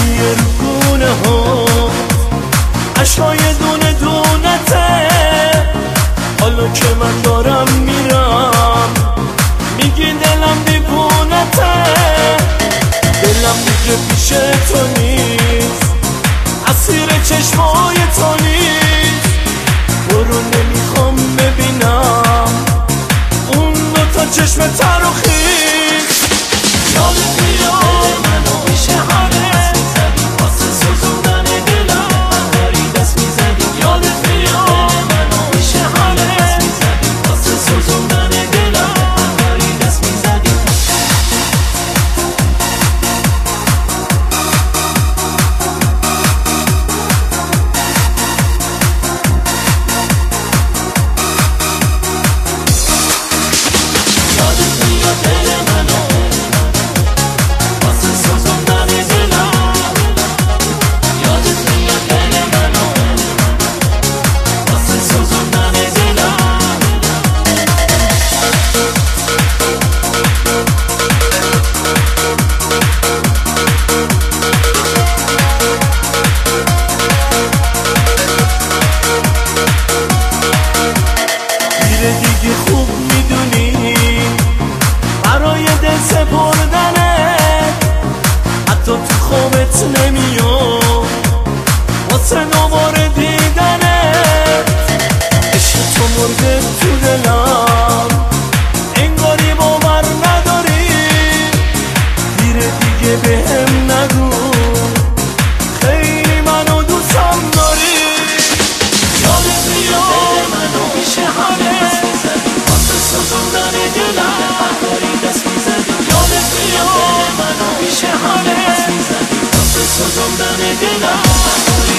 گریه رو گونه ها، عشقای دونه دونته. حالا که من دارم میرم میگی دلم دیوونته. دلم دیگه پیش تو نیست، اسیر چشمای تو نیست. برو نمیخوام ببینم اون دوتا چشم تر و خیز. یادت میاد منو میشه حالت میزدی واسه سوزوندن دلم داری دست میزدی. یادت میاد منو میشه حالت میزدی واسه سوزوندن دلم داری دست میزدی. یادت میاد دل منو واسه سوزوندن دلم. یادت میاد دل منو واسه سوزوندن دلم. دیره دیگه خوب میدونی برای دل سپردنت حتی تو خوابت نمیاد واسه دوباره دیدنت. عشق تو مرده تو دلم انگاری باور نداری. دیره دیگه بهم نگو خیلی منو دوستم داری. یادت میاد منو میشه حالت میزدی واسه سوزوندن دلم داری دست میزدی. یادت میاد منو میشه حالت میزدی واسه سوزوندن دلم.